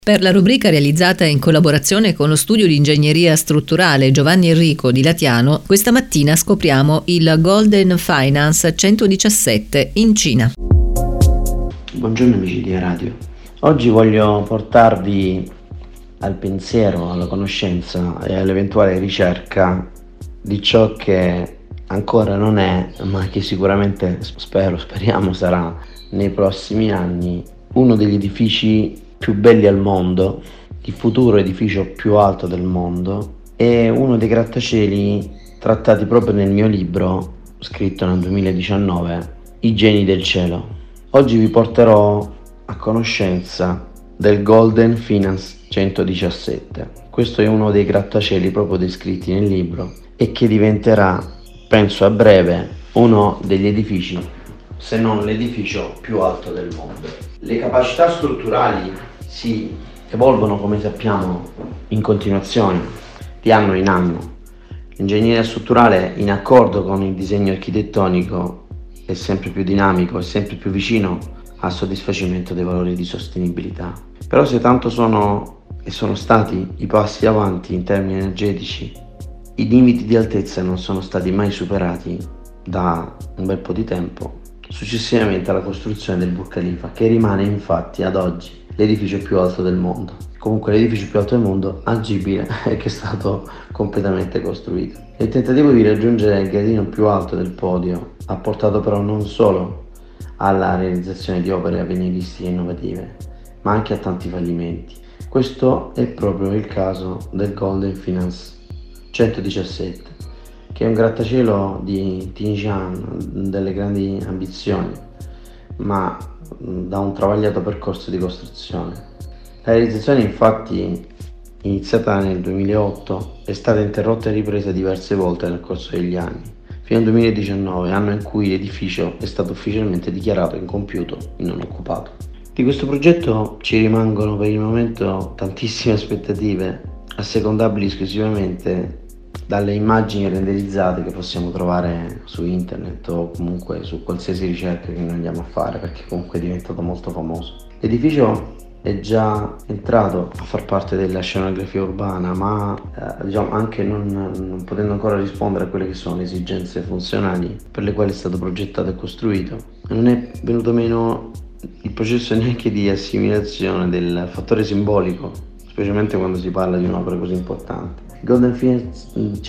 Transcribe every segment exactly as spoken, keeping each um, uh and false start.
Per la rubrica realizzata in collaborazione con lo studio di ingegneria strutturale Giovanni Enrico di Latiano, questa mattina scopriamo il Golden Finance centodiciassette in Cina. Buongiorno amici di Radio. Oggi voglio portarvi al pensiero, alla conoscenza e all'eventuale ricerca di ciò che ancora non è, ma che sicuramente spero, speriamo sarà nei prossimi anni uno degli edifici più belli al mondo, il futuro edificio più alto del mondo e uno dei grattacieli trattati proprio nel mio libro scritto nel duemiladiciannove, I geni del cielo. Oggi vi porterò a conoscenza del Golden Finance centodiciassette. Questo è uno dei grattacieli proprio descritti nel libro e che diventerà, penso a breve, uno degli edifici, se non l'edificio più alto del mondo. Le capacità strutturali si evolvono, come sappiamo, in continuazione, di anno in anno. L'ingegneria strutturale, in accordo con il disegno architettonico, è sempre più dinamico e sempre più vicino al soddisfacimento dei valori di sostenibilità. Però se tanto sono e sono stati i passi avanti in termini energetici, i limiti di altezza non sono stati mai superati da un bel po' di tempo, successivamente alla costruzione del Burj Khalifa, che rimane infatti ad oggi l'edificio più alto del mondo. Comunque l'edificio più alto del mondo agibile e che è stato completamente costruito. Il tentativo di raggiungere il gradino più alto del podio ha portato però non solo alla realizzazione di opere avveniristiche innovative, ma anche a tanti fallimenti. Questo è proprio il caso del Golden Finance centodiciassette, che è un grattacielo di Tianjin delle grandi ambizioni, ma da un travagliato percorso di costruzione. La realizzazione, infatti, iniziata nel duemilaotto, è stata interrotta e ripresa diverse volte nel corso degli anni, fino al duemiladiciannove, anno in cui l'edificio è stato ufficialmente dichiarato incompiuto e non occupato. Di questo progetto ci rimangono per il momento tantissime aspettative, assecondabili esclusivamente dalle immagini renderizzate che possiamo trovare su internet o comunque su qualsiasi ricerca che noi andiamo a fare, perché comunque è diventato molto famoso. L'edificio è già entrato a far parte della scenografia urbana, ma eh, diciamo anche non, non potendo ancora rispondere a quelle che sono le esigenze funzionali per le quali è stato progettato e costruito. Non è venuto meno il processo neanche di assimilazione del fattore simbolico, specialmente quando si parla di un'opera così importante. Il Golden Finance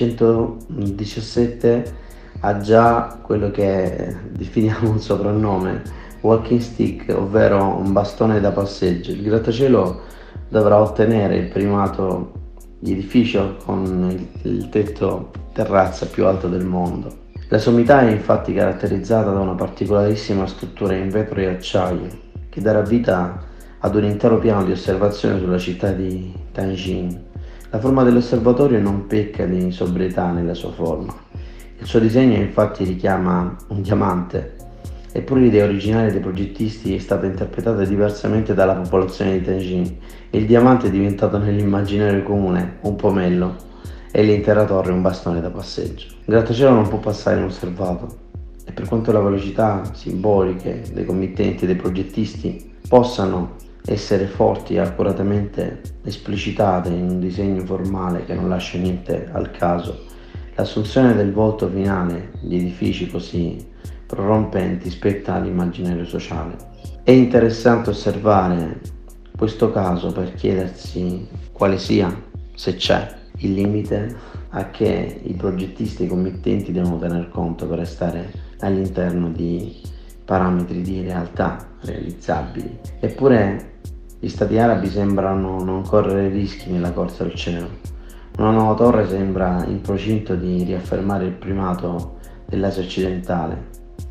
centodiciassette ha già quello che definiamo un soprannome, walking stick, ovvero un bastone da passeggio. Il grattacielo dovrà ottenere il primato di edificio con il, il tetto terrazza più alto del mondo. La sommità è infatti caratterizzata da una particolarissima struttura in vetro e acciaio che darà vita ad un intero piano di osservazione sulla città di Tianjin. La forma dell'osservatorio non pecca di sobrietà nella sua forma. Il suo disegno infatti richiama un diamante, eppure l'idea originale dei progettisti è stata interpretata diversamente dalla popolazione di Tianjin e il diamante è diventato nell'immaginario comune un pomello e l'intera torre un bastone da passeggio. Il grattacielo non può passare inosservato e per quanto le velocità simboliche dei committenti e dei progettisti possano essere forti e accuratamente esplicitate in un disegno formale che non lascia niente al caso, l'assunzione del volto finale di edifici così prorompenti spetta all'immaginario sociale. È interessante osservare questo caso per chiedersi quale sia, se c'è, il limite a che i progettisti e i committenti devono tener conto per restare all'interno di parametri di realtà realizzabili. Eppure gli stati arabi sembrano non correre rischi nella corsa al cielo. Una nuova torre sembra in procinto di riaffermare il primato dell'Asia occidentale,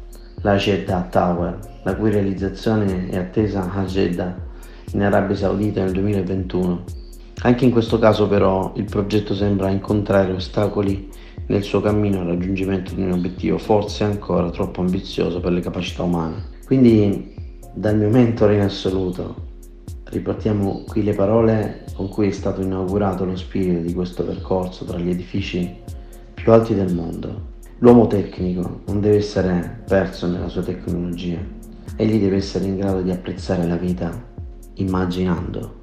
la Jeddah Tower, la cui realizzazione è attesa a Jeddah, in Arabia Saudita nel duemilaventuno. Anche in questo caso però il progetto sembra incontrare ostacoli nel suo cammino al raggiungimento di un obiettivo forse ancora troppo ambizioso per le capacità umane. Quindi, dal mio mentore in assoluto, riportiamo qui le parole con cui è stato inaugurato lo spirito di questo percorso tra gli edifici più alti del mondo. L'uomo tecnico non deve essere perso nella sua tecnologia, egli deve essere in grado di apprezzare la vita immaginando.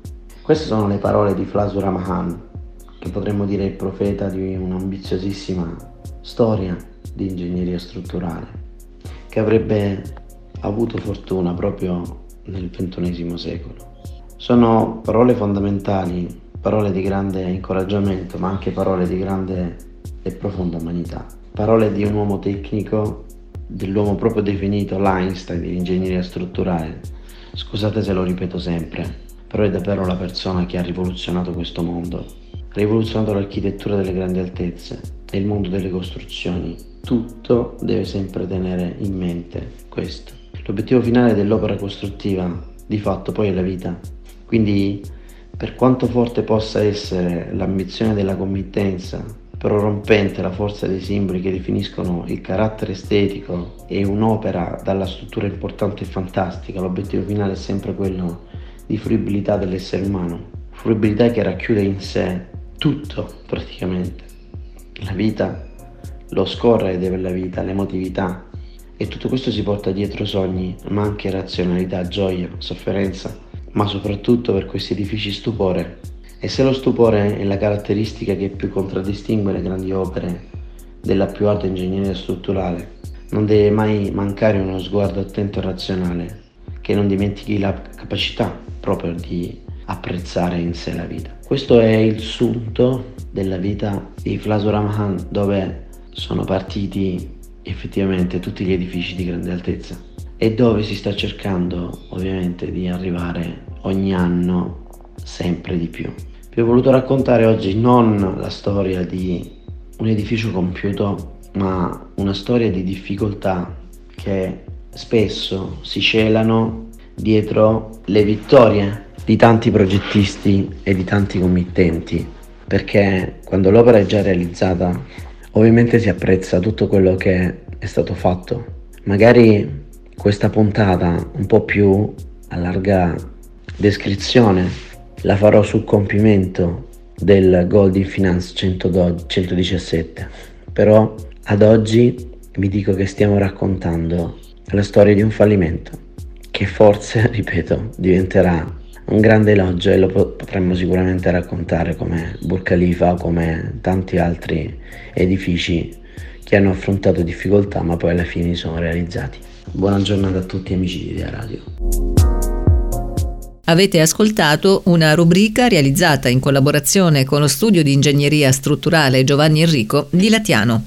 Queste sono le parole di Flasura Mahan, che potremmo dire il profeta di un'ambiziosissima storia di ingegneria strutturale, che avrebbe avuto fortuna proprio nel ventunesimo secolo. Sono parole fondamentali, parole di grande incoraggiamento, ma anche parole di grande e profonda umanità. Parole di un uomo tecnico, dell'uomo proprio definito l'Einstein dell'ingegneria strutturale. Scusate se lo ripeto sempre, però è davvero la persona che ha rivoluzionato questo mondo, ha rivoluzionato l'architettura delle grandi altezze e il mondo delle costruzioni. Tutto deve sempre tenere in mente questo. L'obiettivo finale dell'opera costruttiva, di fatto, poi è la vita. Quindi, per quanto forte possa essere l'ambizione della committenza, prorompente la forza dei simboli che definiscono il carattere estetico e un'opera dalla struttura importante e fantastica, l'obiettivo finale è sempre quello di fruibilità dell'essere umano, fruibilità che racchiude in sé tutto praticamente, la vita, lo scorrere della vita, l'emotività, e tutto questo si porta dietro sogni, ma anche razionalità, gioia, sofferenza, ma soprattutto per questi edifici stupore. E se lo stupore è la caratteristica che più contraddistingue le grandi opere della più alta ingegneria strutturale, non deve mai mancare uno sguardo attento e razionale, che non dimentichi la capacità proprio di apprezzare in sé la vita. Questo è il sunto della vita di Flasura Mahan, dove sono partiti effettivamente tutti gli edifici di grande altezza e dove si sta cercando ovviamente di arrivare ogni anno sempre di più. Vi ho voluto raccontare oggi non la storia di un edificio compiuto, ma una storia di difficoltà che spesso si celano dietro le vittorie di tanti progettisti e di tanti committenti, perché quando l'opera è già realizzata ovviamente si apprezza tutto quello che è stato fatto. Magari questa puntata un po' più a larga descrizione la farò sul compimento del Goldin Finance centodiciassette, però ad oggi vi dico che stiamo raccontando la storia di un fallimento che forse, ripeto, diventerà un grande elogio e lo potremmo sicuramente raccontare come Burj Khalifa o come tanti altri edifici che hanno affrontato difficoltà ma poi alla fine sono realizzati. Buona giornata a tutti amici di Idea Radio. Avete ascoltato una rubrica realizzata in collaborazione con lo studio di ingegneria strutturale Giovanni Enrico di Latiano.